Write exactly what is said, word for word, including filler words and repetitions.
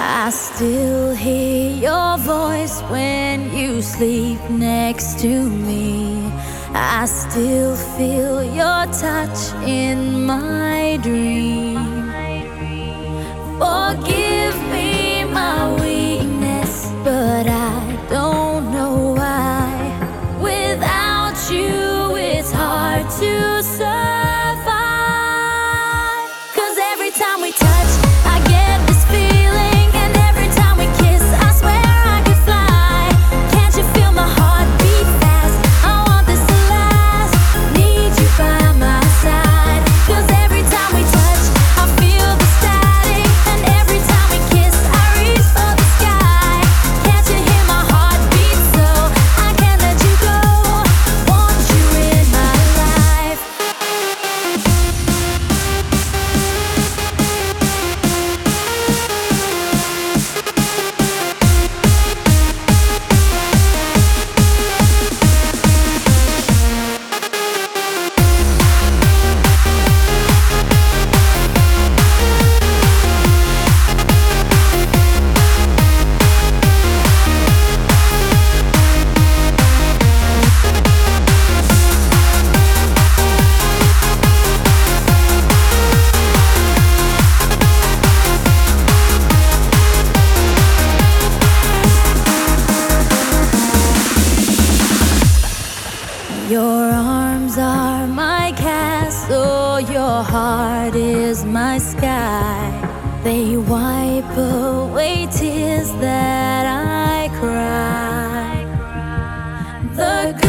I still hear your voice when you sleep next to me. I still feel your touch in my dream. Forgive me my weakness, but I don't know why. Without you, it's hard to survive. 'Cause every time we touch, I get this feeling, and every time we kiss, I swear I could fly. Can't you feel my heart beat fast? I want this to last. Need you by my side. 'Cause every time we touch, I feel the static, and every time we kiss, I reach for the sky. Can't you hear my heart beat? So I can't let you go. Want you in my life. Your arms are my castle, your heart is my sky. They wipe away tears that I cry. The